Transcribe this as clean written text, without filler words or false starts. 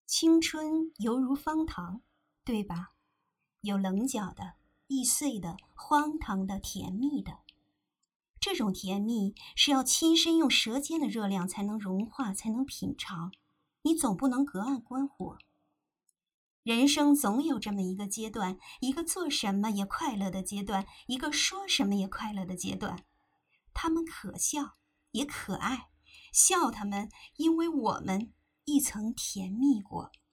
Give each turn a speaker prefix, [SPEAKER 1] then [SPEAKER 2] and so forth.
[SPEAKER 1] 青春犹如方糖，对吧？有棱角的、易碎的、荒唐的、甜蜜的。这种甜蜜是要亲身用舌尖的热量才能融化，才能品尝。你总不能隔岸观火。人生总有这么一个阶段，一个做什么也快乐的阶段，一个说什么也快乐的阶段。他们可笑，也可爱，笑他们，因为我们亦曾甜蜜过。